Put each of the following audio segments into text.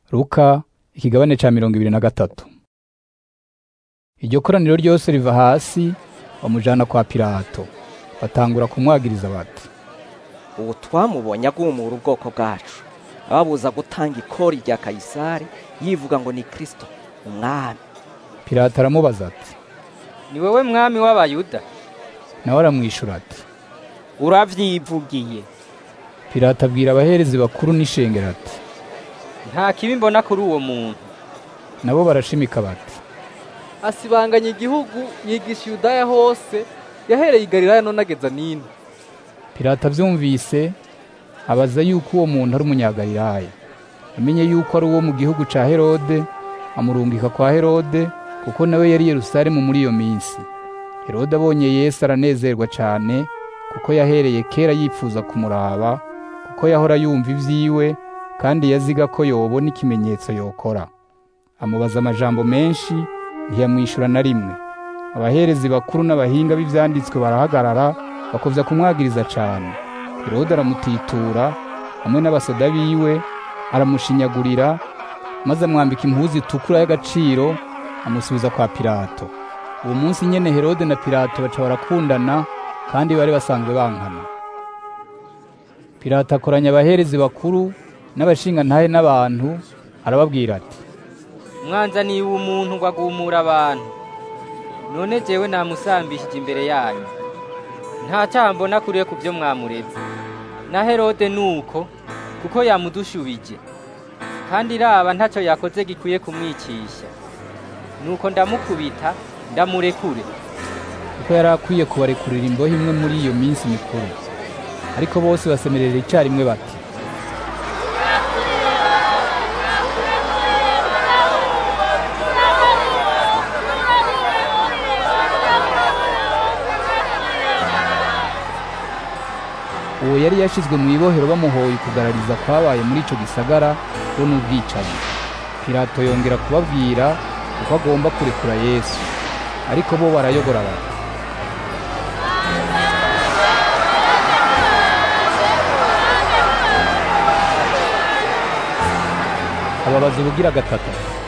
Luka ikigabane ca 23. Iryo koraniro ryose riva hasi bamujana kwa Pilato, batangura kumwagiriza bati: ubu twamubonye agumura ubwoko bwacu, ababuza gutanga ikori rya Kayisari, yivuga ngo ni Kristo umwami. Pilato aramubaza ati: ni wewe mwami w'Abayuda? Nawe aramwishura ati: uravyivugiye. Pilato abwira abaherezi bakuru n'ishengero ati: nta kibi mbona kuri uwo muntu. Nabo barashimika bati: asibanganya igihugu, yigisha Yudaya hose, yahereye i Galilaya none ageza nino. Pilato avyumvise abaza yuko uwo muntu ari umunyagalilaya. Amenye yuko ari uwo mu gihugu ca Herode, amurungika kwa Herode, kuko nawe yari Yerusalemu muri iyo minsi. Herode abonye Yesu aranezerwa cane, kuko yahereye kera yipfuza kumuraba, kuko yahora yumva ivyiwe, kandi yaziga ko yobona ikimenyetso yokora. Amubaza amajambo menshi, ntiyamwishura na rimwe. Abaherezi bakuru n'abahinga b'ivyanditswe barahagarara, bakovya kumwagiriza cane. Herode aramutitura hamwe n'abasoda biwe, aramushinyagurira, maze amwambika impuzu itukura y'agaciro, amusubiza kwa Pilato. Uwo munsi nyene Herode na Pilato baca barakundana, kandi bari basanzwe bankana. Pilato akoranya abaherezi bakuru n'abashingantahe n'abantu, arababwira ati: mwanzaniye umuntu ngo agumura abantu, none jewe namusambishije imbere yanyu. Nta cyaha mbona kuriye ku byo mwamureze. Na Herode nuko, kuko yamudushubije, kandi raba ntaco yakoze gikwiye kumwicisha. Nuko ndamukubita, ndamurekure. Kuko yari akwiye kubarekurira imbohe imwe muri iyo minsi mikuru. Ariko bose basemerera icarimwe bati: uwo yari yashizwe mu ibohero bamuhoye kugarariza kwabaye muri ico gisagara bo n'ubwicanyi. Pilato yongera kubabwira uko agomba kurekura Yesu, ariko bo barayogora bati: ababaza ubugira gatatu: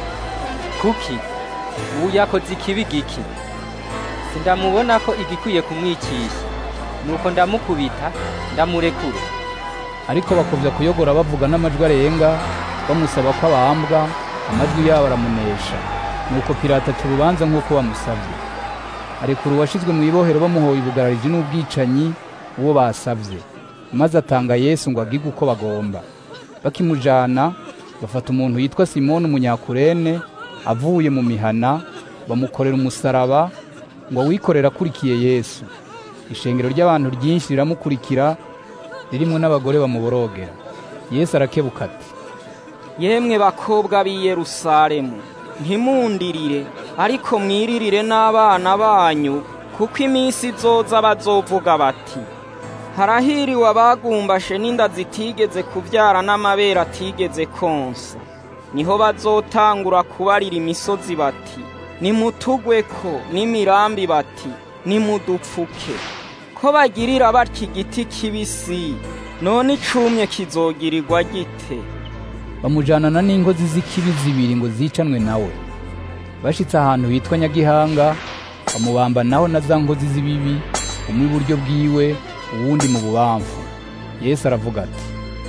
kuki ubu yakoze ikibi giki? Sindamubona ko igikwiye kumwicisha. Nuko ndamukubita, ndamurekure. Ariko bakovya kuyogora bavuga n'amajwi arenga, bamusaba ko abambwa, amajwi yabo aramunesha. Nuko Pilato aca urubanza nk'uko bamusavye. Arekura uwashizwe mu ibohero bamuhoye ubugarariji n'ubwicanyi uwo basavye, maze atanga Yesu ngo agirwe uko bagomba. Bakimujana, bafata umuntu yitwa Simoni Umunyakurene, avuye mu mihana, bamukorera umusaraba ngo awikorere akurikiye Yesu. Ishengero ry'abantu ryinshi riramukurikira, ririmwo n'abagore bamuborogera. Yesu arakebuka ati: yemwe bakobwa b'i Yerusalemu, ntimundirire, ariko mwiririre n'abana banyu, kuko iminsi izoza bazovuga bati: harahiriwe abagumbashe n'inda zitigeze kuvyara n'amabere atigeze konsa. Niho bazotangura kubarira imisozi bati: nimutugweko, n'imirambi bati: nimudupfuke. Ko bagirira batyo igiti kibisi, none icumye kizogirirwa gite? Bamujanana n'ingozi z'ikibi zibiri ngo zicanwe nawe. Bashitse ahantu hitwa Nyagihanga, bamubamba naho na za ngozi z'ibibi, umwe iburyo bwiwe, uwundi mu bubamfu. Yesu aravuga ati: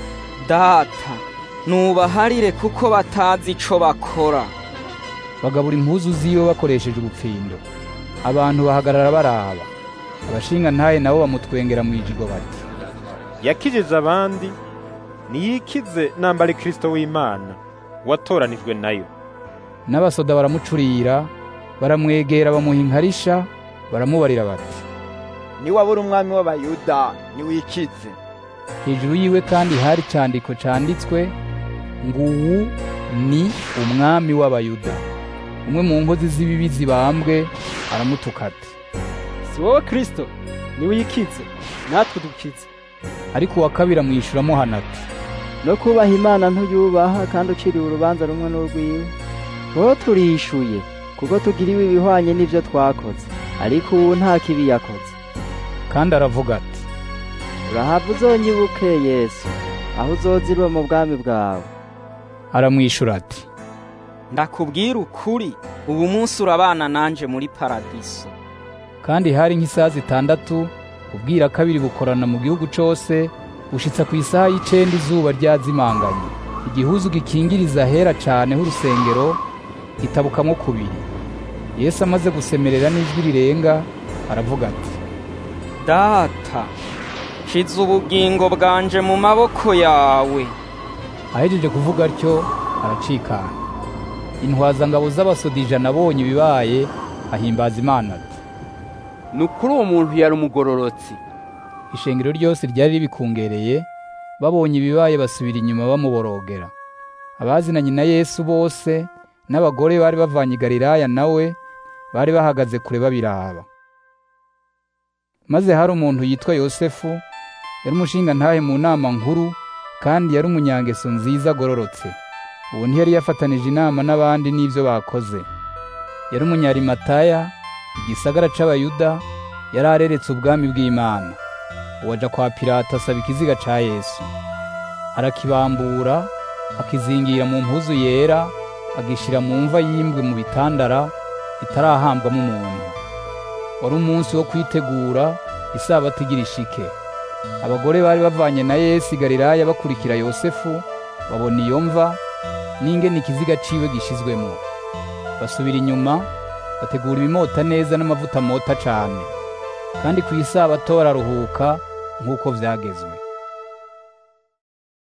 data, nubaharire kuko batazi ico bakora. Bagabura impuzu ziwe bakoresheje ubupfindo. Abantu bahagarara baraba. Abashingantahe nabo bamutwengera mu ijigo bati: yakijije abandi, niyikize namba ari Kristo w'Imana, watoranijwe nayo. N'abasoda baramucurira, baramwegera bamuha inkarisha, baramubarira bati: ni wabura umwami w'Abayuda, niwikize. Hejuru yiwe kandi hari candiko canditswe ngo uwu ni umwami w'Abayuda. Umwe mu nkozi z'ibibi zibambwe aramutuka ati: si wowe Kristo, niwikize, natwe dukize. Ariko uwa kabiri amwishuramo hana ati: no kubaha Imana ntuyubaha, kandi uciriwe urubanza rumwe n'urwiwe. Wowe turishuye, kuko tugiriwe ibihwanye n'ivyo twakoze, ariko ubu nta kibi yakoze. Kandi aravuga ati: urahava uzonyibuke Yesu, aho uzozirwa mu bwami bwawe. aramwishura ati, ndakubwira ukuri, ubu munsi urabana nanje muri paradiso. kandi hari nk'isaha 6 ubwira kabiri bukorana mu gihugu cose bushitsa ku isaha y'icenda izuba ryazimanganye, igihuzu gikingiriza hera cane h'urusengero gitabukamwo kubiri. Yesu amaze gusemerera n'ijwi rirenga aravuga ati, Data, shize ubugingo bwanje mu maboko yawe. ahejeje kuvuga atyo aracikana. Intwazangabo z'abasoda nabonye ibibaye ahimbaza Imana ati, nukuri uwo muntu yari umugororotsi. ishengero ryose ryari ribikungereye, babonye ibibaye basubira inyuma bamuborogera. Abazinanye na Yesu bose n'abagore bari bavanye i Galilaya nawe bari bahagaze kure babiraba. Maze hari umuntu yitwa Yosefu, yari umushinga ntahe mu nama nkuru, kandi yari umunyangeso nziza agororotse. Ubu ntiyari yafatanije inama n'abandi n'ivyo bakoze. Yari umunyarimataya, igisagara c'Abayuda, yari areretse ubwami bw'Imana. Uwaja kwa Pilato asaba ikiziga ca Yesu, arakibambura, akizingira mu mpuzu yera, agishira mu mva yimbwe mu bitandara itarahambwamo umuntu. Wari umunsi wo kwitegura isabato igira ishike. Abagore bari bavanye na Yesu i Galilaya bakurikira Yosefu, babona iyo mva n'ingene ikiziga ciwe gishizwemo. Basubira inyuma, bategura ibimota neza n'amavuta mota cane, kandi ku isabato bararuhuka nk'uko vyagezwe.